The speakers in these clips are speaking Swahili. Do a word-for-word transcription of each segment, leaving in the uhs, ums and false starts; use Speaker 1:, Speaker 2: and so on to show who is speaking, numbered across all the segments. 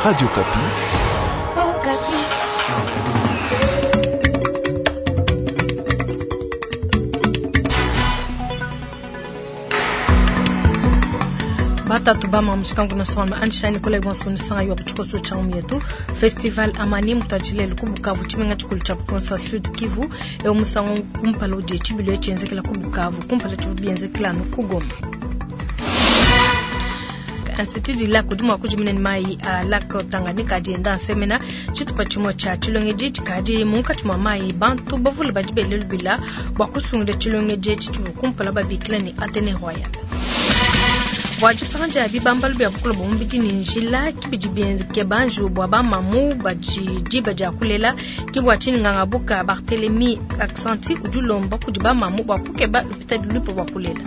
Speaker 1: Radio Kapi.
Speaker 2: Oh, Kapi. Bata tubama mshikangu na soma anshani kule gwansu nisanga yo kuchikoso cha umietu festival amani mutajile lukubukavu chimenga chikulu cha Konsa Sud Kivu e umusango kumpalo je chibilo echenze kila kubukavu kumpalo chubienze kila nukugoma Institut du Lac Kuduma kujumine mai a Lac Tanganyika dienda semena chitupa chimo cha chilongeje chikadi munka chimo mai bantu bavule badibele lubila bakusungde chilongeje chitu kumpala babiklani Atene Royal Wajifanja bibambal bya bukulu bombiti ninjila kibijibenze kebanjo bwaba mamu baji jibaja kulela kibwachini ngangabuka Barthélemy Accenti udulomba kudiba mamu bakukeba lupita dulupo bakulela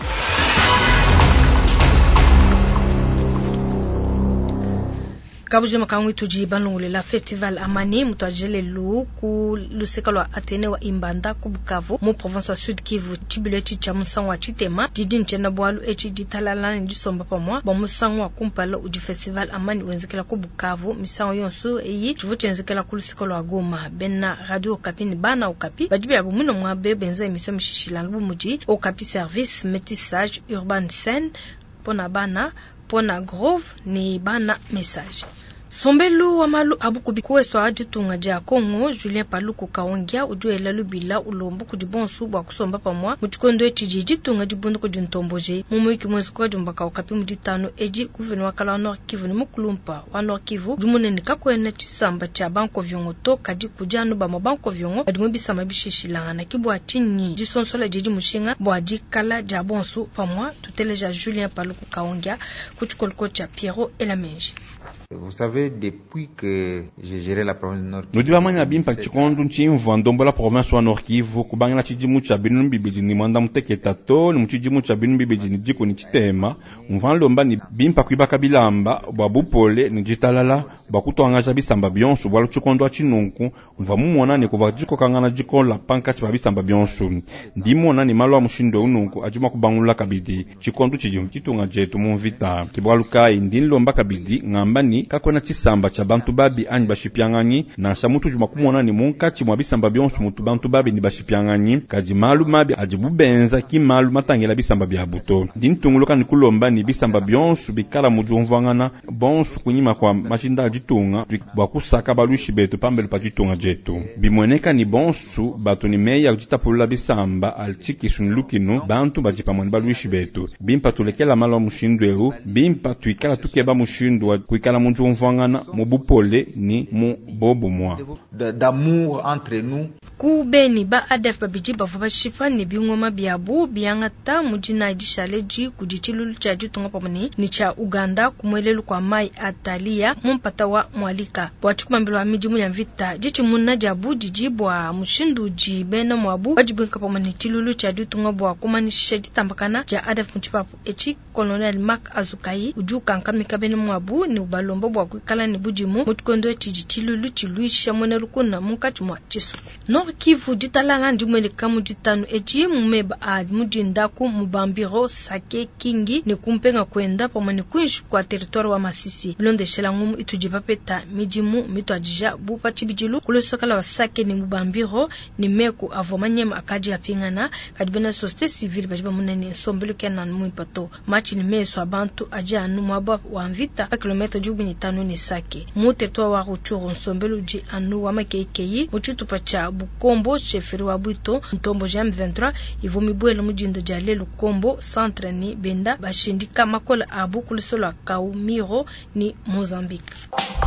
Speaker 2: Kabuji makangu tujiba nungule festival amani mutajele lu ku lusekalo Atene wa Imbanda ku Bukavu mu province wa Sud Kivu tibileti cha musanwa chitema didin chena bwalu echi ditalala ndi somba pa mwa ba musanwa kumpala udi festival amani wenzekela ku Bukavu misanwa yonso eyi tuvuti wenzekela ku lusekalo Goma benna radio Okapi bana Okapi badibi abu muno mwa be benza emission mishishila lubu muji Okapi service métissage urban scène pona bana pona grove ni bana message Sombelu wa malu abuku bikuweso ajitunga ja Kongo Julien Paluku kaongia ujuela lubila ulombu kudibonsu bwa kusomba pamwa mutikondo echijiji tunga dibondo kudintomboje mumuiki mwezi kwa jumbaka Okapi muditano eji guverneur wakala wa Nord Kivu ni mukulumpa wa Nord Kivu dumune nikakwene chisamba cha banko vyongoto kadi kujanu ba mabanko vyongo adimu bisama bishishilanga na kibwa chini jisonsola jiji mushinga bwa jikala jabonsu pamwa tuteleja Julien Paluku kaongia kuchukolko cha Pierrot Elamenji.
Speaker 3: Vous savez, depuis que j'ai géré la province du Nord Kivu,
Speaker 4: nous devons mania bimpa chikondo nchimvu ndombo la province wa Nord Kivu kubanga na chijimu cha binu bibiji ni mwanda muteketa to ni mchijimu cha binu bibiji ni jiko ni chitema mvan lomba ni bimpa kuibaka bilamba bwa bupole ni jitalala bwa kutoangaja bisamba byonsu bwa chikondo achinunku mva mumona ni kuva jiko kangana jiko la panka chiba bisamba byonsu ndimona ni malwa mushindo ununku ajuma kubangula kabidi chikondo chijimu chitunga jetu mumvita kibwaluka indin lomba kabidi ngamba ni kakona chisamba cha bantu babi ani bashipyanganyi na shamutu juma kumona ni munka chimwa bisamba byonsu mutu bantu babi ni bashipyanganyi kaji malu mabi ajibubenza ki malu matangela bisamba bya buto ndintunguluka ni kulomba ni bisamba byonsu bikala mujumvangana bonsu kunyima kwa machinda ajitunga bwa kusaka balushi betu pambele pa jitunga jetu bimweneka ni bonsu batu ni meya kujitapulula bisamba alchiki sunlukinu bantu bajipamwani balushi betu bimpa tulekela malo mushindwehu bimpa tuikala tukeba mushindwa kuikala munjumvangana mubupole ni mu bobu mwa
Speaker 3: d'amour entre nous
Speaker 2: kubeni ba adef babiji bavuba shifa ni bingoma byabu byangata mujina jishaleji kujitilulu cha jitunga pamani ni cha Uganda kumwelelu kwa mai atalia mumpata wa mwalika bwachukuma wa miji mu ya vita jichi munna jabu jijibwa mushindu jibena mwabu wajibinka pamani tilulu cha jitunga bwa kumani shedi tambakana ja adef mchipapu echi Colonel Mark Azukai ujuka nkamika beni mwabu ni ubalombo bwa kukala ni bujimu mutikondo echijitilu chiluisha mwenerukuna munkachumwa chisu Nord Kivu ditalanga ndimwele kamu ditanu echi mumeba ad mujindaku mubambiro Sake Kingi ni kumpenga kwenda pamani kuinshu kwa territoire wa Masisi blonde shelangumu itujipapeta mijimu mito ajija bupa chibijilu kulesokala wa Sake ni mubambiro ni meku avomanyema akaji apingana kadibena société civile bajiba munene sombelu kenan muipato machi ni meso abantu aja anu mwaba wa mvita a kilomita jubini tano ni Sake mute toa wa Ruchuru nsombelu ji anu wa makeikeyi muchitupa cha Bukombo cheferi wa Bwito ntombo ja M vingt-trois ivomibwele mujinda jale Lukombo centre ni Benda bashindika makola abu kulisolo Kaumiro ni Mozambique.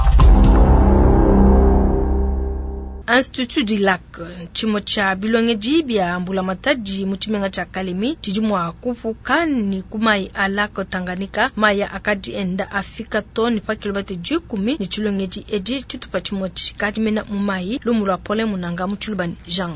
Speaker 2: Institut du Lac chimo cha bilongeji bya mbula mataji mutimenga cha Kalemi tijimwa kufukani kumai alako Tanganyika maya akadi enda Afrika toni pa kilomita jikumi ni chilongeji eji chitupa chimo chikadi mena mumai lumura pole munanga mchulubani jangani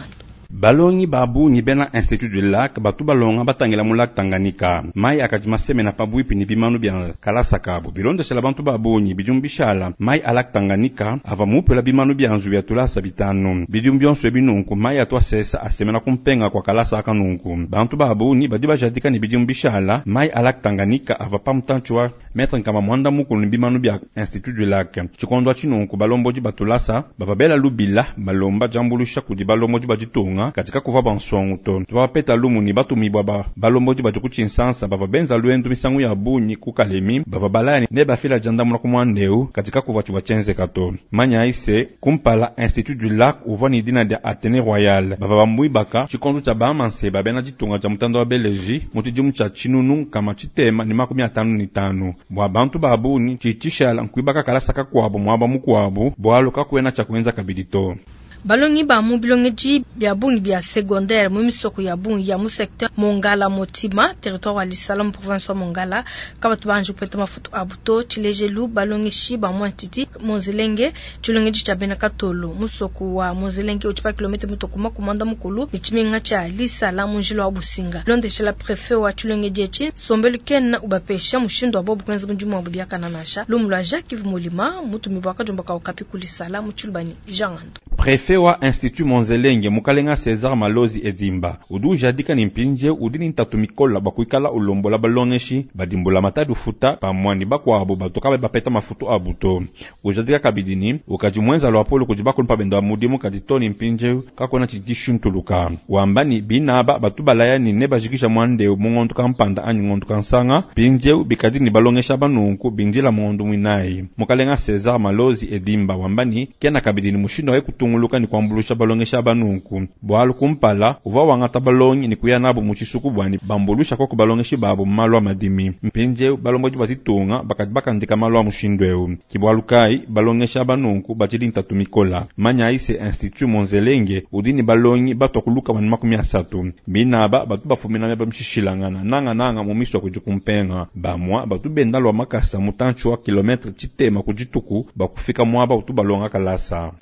Speaker 4: balongi babu ni bena Institut du Lac batu balonga batangela mu Lac Tanganyika mai akati maseme na pabu ipi ni bimanu bya kalasa kabo bilondo sela bantu babu ni bijumbishala mai a Lac Tanganyika ava mupela bimanu bya nzu ya tulasa bitano bijumbionso ebinunku mai atwa sesa asemena kumpenga kwa kalasa akanunku bantu babu ni badiba jadika ni bijumbishala mai a Lac Tanganyika ava pamtanchwa metre nkama mwanda mukulu ni bimanu bya Institut du Lac chikondo chinunku balomboji batulasa bababela lubila balomba jambulusha kudi balomboji bajitunga katika kuva bansongo to tubapeta lumu ni batu mibwa balomboji bajukuchinsansa bababenza luendu misangu ya bunyi kukalemi bababalani ne bafila jandamu na kumwandeu katika kuva chubachenze kato manya ise kumpala Institut du Lac uvani dina de Athénée Royal bababambui baka chikondo cha bamanse babena jitunga cha mutando wa Beleji mutijimu cha chinunu kama chitema ni makumi atanu ni tanu bwa bantu babuni chichishala nkuibaka kalasa kakwabo mwaba mukwabo bwalo kakwena cha kuenza kabidito
Speaker 2: balongi ba mu bilongeji bya bungi bya secondaire mu misoko ya bungi ya mu secteur Mongala Motima territoire wa Lisalam province wa Mongala kabatu banju peta mafuto abuto chilejelu balongi shi ba mu entity Monzelenge chilongeji cha bena katolo musoko wa Monzelenge uchipa kilometre mutokuma kumanda mukulu nichimenga cha Lisalam njilo wa Businga londe chez la préfet wa chilongeji echi sombelu ken ubapesha mushindo wa bobu kwenza bunjuma wa bubia kananasha lumula Jacques Mulima mutu mibwaka jomba ka okapi kulisala muchulbani jangando
Speaker 4: Préfet wa Institut Monzelenge mukalenga César Malozi Edimba udu jadika ni mpinje udini ntatumikola bakuikala ulombola balongeshi badimbola matadu futa pamwani bakwabo batoka bapeta mafuto abuto ujadika kabidini ukajimwenza lo apolo kujibako mpabendo mudimu kaditoni mpinje kakona chidishuntuluka wambani binaba batubalaya ni nebajikisha mwande mungondu kampanda ani ngondu kansanga pinje bikadini balongesha banunku binjila mungondu mwinai mukalenga César Malozi Edimba wambani kena kabidini mushindo we kutunguluka ni kwambulusha balongesha banunku bwalu kumpala uva wangata balongi ni kuyanabo muchisuku bwani bambulusha kwa kubalongeshi babo malwa madimi mpinje balomboji batitunga bakati bakandika malwa mushindweu kibwalukai balongesha banunku batili ntatumikola manya ise Institut Monzelenge udini balongi batokuluka bani makumi asatu binaba batu bafumina meba mshishilangana nanga nanga mumiso kujukumpenga bamwa batu bendalwa makasa mutanchu wa kilometre chitema kujituku bakufika mwaba utubalonga kalasa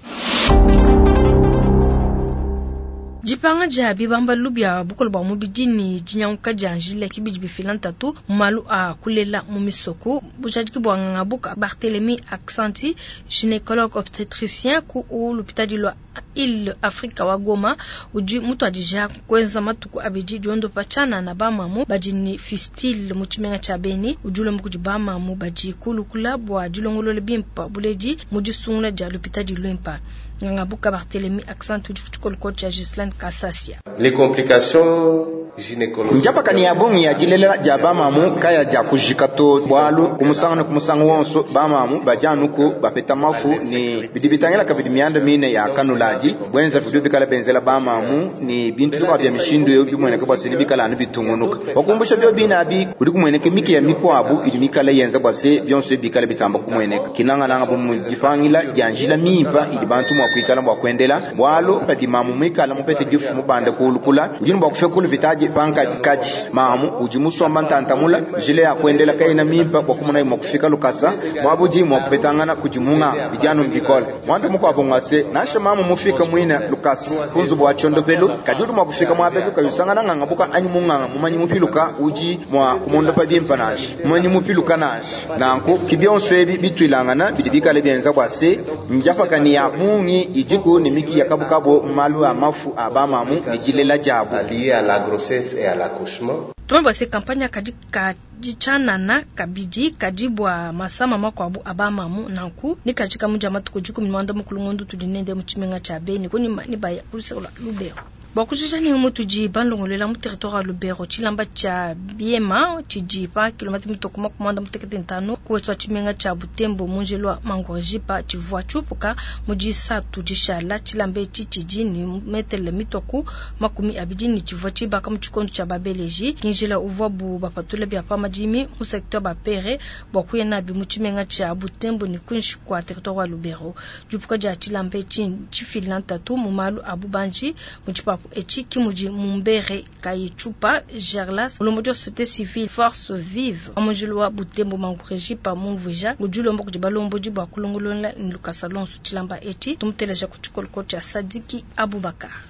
Speaker 2: jipanga jabi bamba lubya bukol ba mubidini jinyanka janjile kibiji bifilanta tu malu a kulela mumisoko bujadiki bwanga buka Barthélemy Accenti gynécologue obstétricien ku l'hôpital de l'île Afrika wa Goma uji mutu adija kwenza matuku abiji jondo pachana na bamamu bajini fistile muchimenga chabeni ujulo mukujibama mu baji kulukula bwa julongolole bimpa buleji mujisungula ja l'hôpital de l'Impa ngabuka Barthélemy Accenti ujuchukol coach ya Gislaine Kassasia.
Speaker 1: Les complications gynécologiques.
Speaker 5: Njapa kani ya bongi ya jilela ja bamamu kaya ja kujikato bwalu kumusanga kumusanga wonso bamamu bajanuko bapeta mafu ni bidibitangela kabidi miando mine ya kanulaji bwenza video bikala benzela bamamu ni bintu kwa bya mishindo yo bimwene kwa basi bikala anu bitungunuka bakumbusha byo binabi kuri kumwene miki ya mikwabu ili mikala yenza base byonso bikala bitamba kumwene kinanga nanga bomu gifangila janjila mipa ili bantu mwa kuikala mwa kwendela bwalo padi mamu mikala mupete gifu mubanda kulukula ujinu bwa kufekulu vitaji panka kaji mamu ujimuso mbantantamula jile ya kwendela kaina mipa kwa kumuna mwa kufika lukasa mwabuji mwa kupetangana kujimunga vijano mbikola mwanda mko abongase nasha mamu mufika mwina lukasa kunzu bwa chondo pelu kajudu mwa kufika mwa bedu kayusangana nganga buka anyi munganga mumanyi mufiluka uji mwa kumondo pa diempanash mumanyi mufiluka nash nanko kibionso ebi bitwilangana bidibika lebienza kwa se njafa kani ya mungi ijiku ni miki ya kabukabo malu ya mafu abamamu nijilela jabu
Speaker 1: lié à la grossesse et à l'accouchement.
Speaker 2: Tumeba se kampanya kadika jichana na kabiji kadibwa masama mako abu abamamu nanku nikachika muja matuko juku mwanda mukulungondu tudinende muchimenga cha beni kuni ni baya kuseola lubero bakujijani umutu jiba ndongolela mu territoire Lubero chilamba cha Biema chijipa kilometri mitokuma kumanda mutekete ntano kuweswa chimenga cha Butembo munjelwa mangojipa chivwa chupuka mujisa tujishala chilambe chichijini metele mitoku makumi abidini chivwa chiba kama chikondo cha Babeleji kinjela uvobu bapatule bya pamajimi mu secteur bapere bakuye na bi muchimenga cha Butembo ni kunshi kwa territoire Lubero jupuka ja chilambe chin chifilanta tu mumalu abubanji muchipa echi kimuji mumbere kayichupa Gerlas ulomojo société civile force vive amojulwa Butembo mangureji pa mumvuja ujulo mboko jibalomboji ba kulongolola Lucas Alonso chilamba echi tumteleja kuchukol kocha Sadiki Abubakar.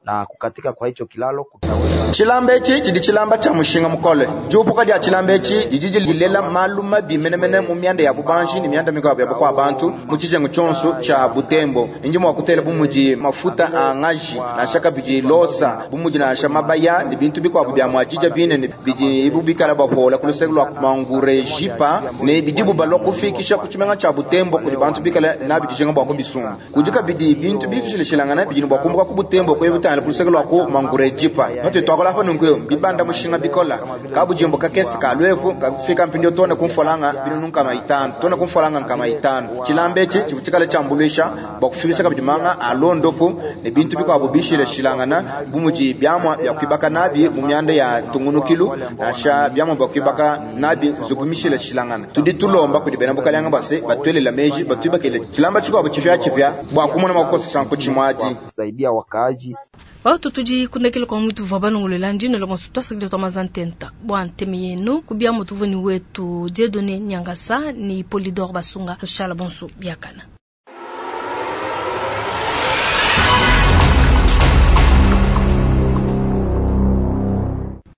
Speaker 6: na kukatika kwa hicho kilalo kutaweza.
Speaker 5: Chilambechi chidi chilamba cha mushinga mukole jupuka dia chilambechi jijiji lilela maluma bimenemene mu myanda ya bubanji ni myanda migabo ya kwa abantu mu kijengo chonso cha Butembo injimo wakutele bumuji mafuta angaji na shaka biji losa bumuji na shamabaya ni bintu biko bya mwajija bine ni biji ibubikala bapola kulusegwa mangure jipa ne bidibu baloko fikisha kuchimenga cha Butembo kuli bantu bikala na bijijenga bako bisumba kujika bidi bintu bifishile shilangana biji bakumbuka ku Butembo ko yebutana kulusegwa ko mangure jipa hatu twakola hapa nungu bibanda mushinga bikola kabu jimbo kakesi kalwefu kafika mpindio tone kumfolanga bino nunka maitano tone kumfolanga nkama itano chilambechi chivutikale chambulisha bakufikisha kabijimanga alondopo ne bintu biko abubishile shilangana bumuji byamwa yakwibaka nabi mu myanda ya tungunukilu nasha byamwa bakwibaka nabi zubumishile shilangana tudi tulomba kudibena bukalanga base batwelela meji batwibakele chilamba chiko abuchifya chifya bwa kumona makosa sanko chimwaji
Speaker 6: kusaidia wakaaji
Speaker 2: Wao tutuji kunekele kwa mwitu vabano ngulelandi na longo suta sakile tomazantenta. Bwa ntemi yenu kubia mutuvuni wetu Dieudonné Nyangasa ni Polydor Basunga. Shala bonso biakana.